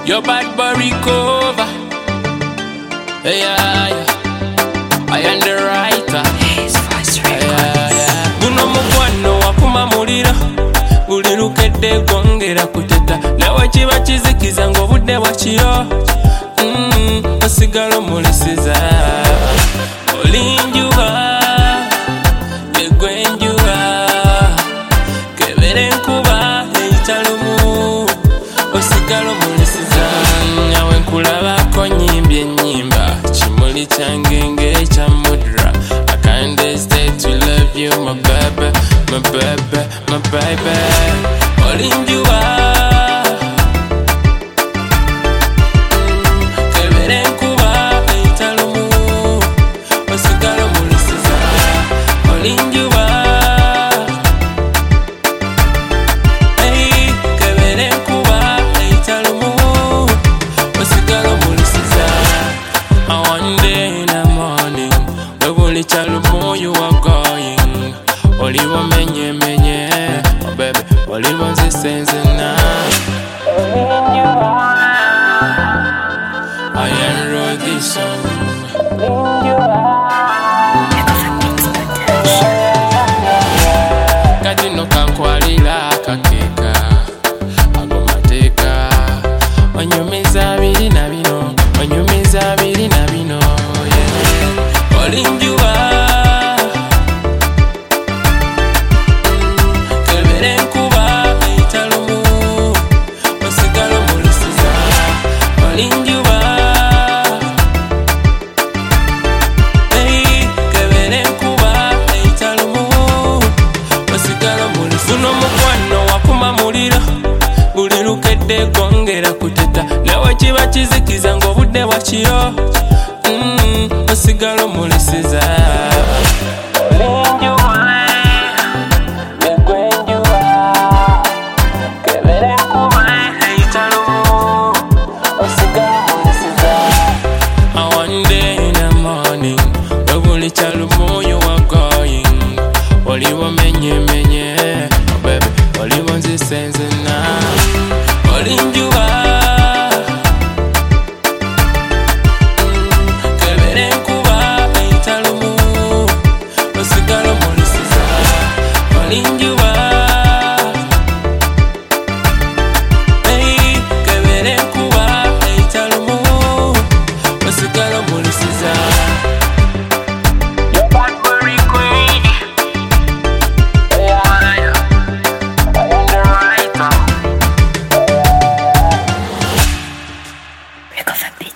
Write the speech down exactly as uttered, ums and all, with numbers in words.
Your bad boy recover. Yeah, yeah. I am the writer. His voice records. Guno mukwano wakuma mulira buli lukedde gwongera kuteta nawe kiba kizikiza ng'obudde bwakiro mm, osigala omulisiza olinjuba yegwe enjuba kebera enkuba eyitalumu osigala omulisiza nawe nkulabako nyimbye ennyimba kimuli kyange ng'ekya mudra I can't stay to love you my baby, my baby, my baby olinjuba kebera enkuba eyitalumu osigala omulisiza olinjuba kebera enkuba eyitalumu osigala omulisiza one day in the morning webuli kyalumu you are going oliwo menye menye oh baby oliwo nzisenze na I enroll this song kati no kankwalira akakeeka ago mateeka onyumiza abiri na bino onyumiza abiri na bino yeah. Olinjuba kebera enkuba eyitalumu osigala omulisiza olinjuba kebera enkuba eyitalumu osigala omulisiza guno mukwano wakuma mulira buli lukedde gwongera kuteta nawe kiba kizikiza ng'obudde bwakiro mm, osigala omulisiza one day in the morning webuli kyalumu you are going oliwo menye menye oh baby oliwo nzisenze na olinjuba kebera enkuba eyitalumu osigala omulisiza olinjuba kebera enkuba eyitalumu osigala omulisiza Your bad boy queen. Yeah, yeah. I am the writer. Recover beat.